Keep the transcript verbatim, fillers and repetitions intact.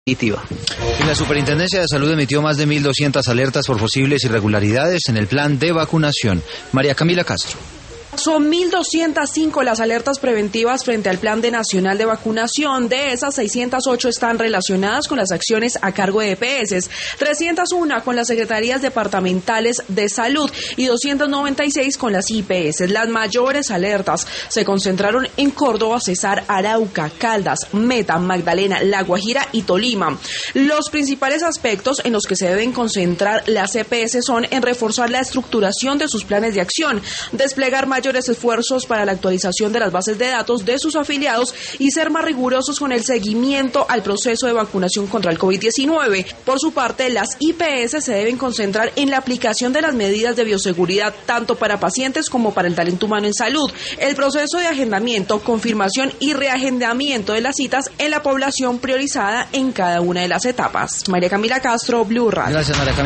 Y la Superintendencia de Salud emitió más de mil doscientas alertas por posibles irregularidades en el plan de vacunación. María Camila Castro. Son mil doscientas cinco las alertas preventivas frente al Plan de Nacional de Vacunación. De esas, seiscientas ocho están relacionadas con las acciones a cargo de E P S, trescientas uno con las Secretarías Departamentales de Salud y doscientas noventa y seis con las I P S. Las mayores alertas se concentraron en Córdoba, Cesar, Arauca, Caldas, Meta, Magdalena, La Guajira y Tolima. Los principales aspectos en los que se deben concentrar las E P S son en reforzar la estructuración de sus planes de acción, desplegar mayores esfuerzos para la actualización de las bases de datos de sus afiliados y ser más rigurosos con el seguimiento al proceso de vacunación contra el COVID diecinueve. Por su parte, las I P S se deben concentrar en la aplicación de las medidas de bioseguridad tanto para pacientes como para el talento humano en salud, el proceso de agendamiento, confirmación y reagendamiento de las citas en la población priorizada en cada una de las etapas. María Camila Castro, Blue Radio. Gracias, María Camila.